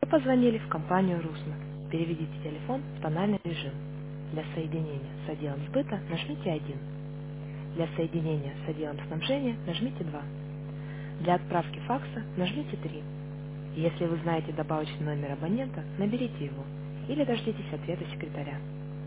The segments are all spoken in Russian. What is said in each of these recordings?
Вы позвонили в компанию «Русна». Переведите телефон в тональный режим. Для соединения с отделом сбыта нажмите 1. Для соединения с отделом снабжения нажмите 2. Для отправки факса нажмите 3. Если вы знаете добавочный номер абонента, наберите его или дождитесь ответа секретаря.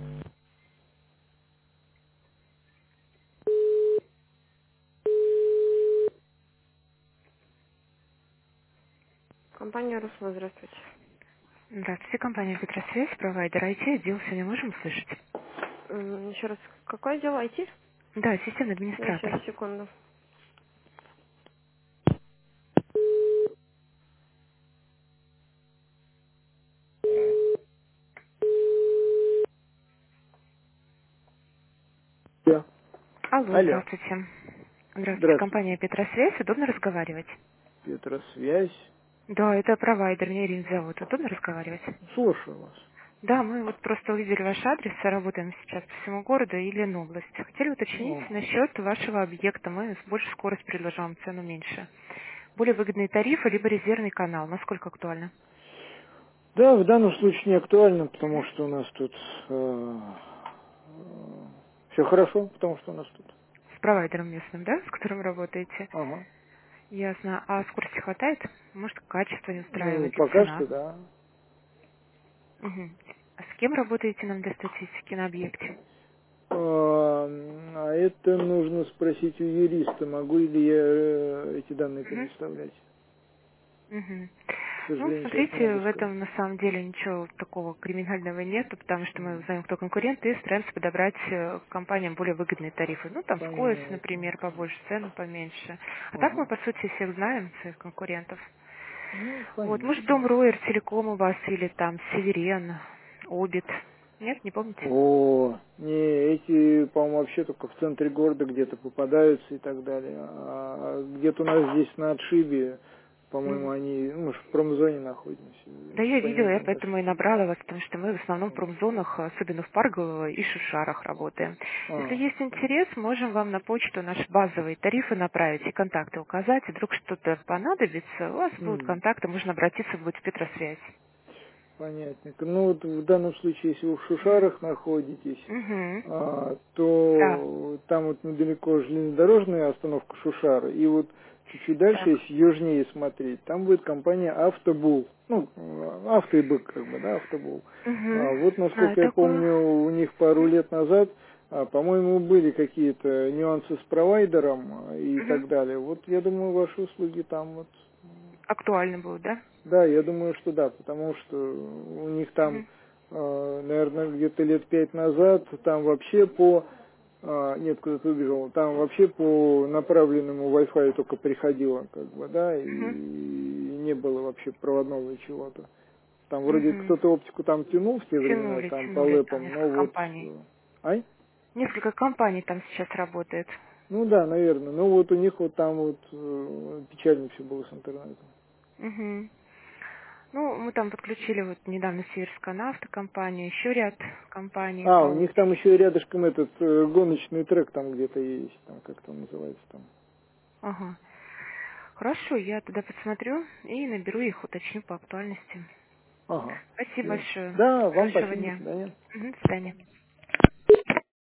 Компания «Русна», здравствуйте. Здравствуйте, компания «Петросвязь», провайдер IT-отдел. Сегодня можем слышать? Еще раз, какое дело IT? Да, системный Я сейчас, администратор. секунду. Да. Алло, Алло. здравствуйте. Здравствуйте, Здравствуйте. компания «Петросвязь». Удобно разговаривать? Петросвязь. Да, это провайдер, меня Ирина зовут. Удобно разговаривать? Слушаю вас. Да, мы вот просто увидели ваш адрес, работаем сейчас по всему городу и Ленобласти. Хотели уточнить Ага. насчет вашего объекта. Мы с большей скоростью предложим вам цену меньше. Более выгодные тарифы, либо резервный канал. Насколько актуально? Да, в данном случае не актуально, потому Мгм. что у нас тут все хорошо, потому что у нас тут. С провайдером местным, да, с которым работаете? Ага. Ясно. А скорости хватает? Может, качество не Ну, устраивает и пока цена? что да. Мгм. А с кем работаете нам для статистики на объекте? А это нужно спросить у юриста, могу ли я эти данные Мгм. предоставлять. Мгм. К Ну, сожалению, сейчас не смотрите, могу в сказать. этом на самом деле ничего такого криминального нет, потому что мы знаем, кто конкуренты, и стараемся подобрать компаниям более выгодные тарифы. Ну, там, скорость, Понятно. например, побольше, цену поменьше. А так мы, Ага. по сути, всех знаем, своих конкурентов. Ну, Вот, может, Дом понятно. Роер, Телеком у вас, или там Северен, Обит. Нет, не помните? О, не, эти, по-моему, вообще только в центре города где-то попадаются и так далее. А где-то у нас здесь на отшибе, по-моему, они, ну, мы ж в промзоне находимся, Да, я видела, я понятия не поэтому и ошибся. набрала вас, потому что мы в основном в промзонах, особенно в Паргово и Шишарах работаем. Если А, есть интерес, можем вам на почту наши базовые тарифы направить и контакты указать. И вдруг что-то понадобится, у вас будут м, контакты, можно обратиться будет в Петросвязь. понятненько. Ну, вот в данном случае, если вы в Мгм. Шушарах находитесь, Мгм. Да, то там вот недалеко железнодорожная остановка Шушары, и вот чуть-чуть дальше, так. если южнее смотреть, там будет компания Автобул. Ну, авто и бык, как бы, да, Автобул. Угу. Вот, Знаю насколько я такое. помню, у них пару Мгм. лет назад, по-моему, были какие-то нюансы с провайдером и Мгм. так далее. Вот, я думаю, ваши услуги там вот. Актуально будет, да? Да, я думаю, что да, потому что у них там, Мгм. наверное, где-то лет 5 назад, там вообще нет, куда-то убежал, там вообще по направленному Wi-Fi только приходило, как бы, да, и Мгм. не было вообще проводного чего-то. Там вроде Мгм. кто-то оптику там тянул в те времена, Тянули, там по тянули там лэпам, но несколько вот, компаний. ай? Несколько компаний там сейчас работает. Ну да, наверное, ну вот у них вот там вот печально все было с интернетом. Мгм. Ну, мы там подключили вот недавно Северская нафта компанию, еще ряд компаний. У Вот. них там еще и рядышком этот гоночный трек там где-то есть, там как там называется там. Ага. Хорошо, я туда посмотрю и наберу их, уточню по актуальности. Ага, Спасибо все. большое. Да, вам Хорошего спасибо, до дня. свидания. Мгм, до свидания.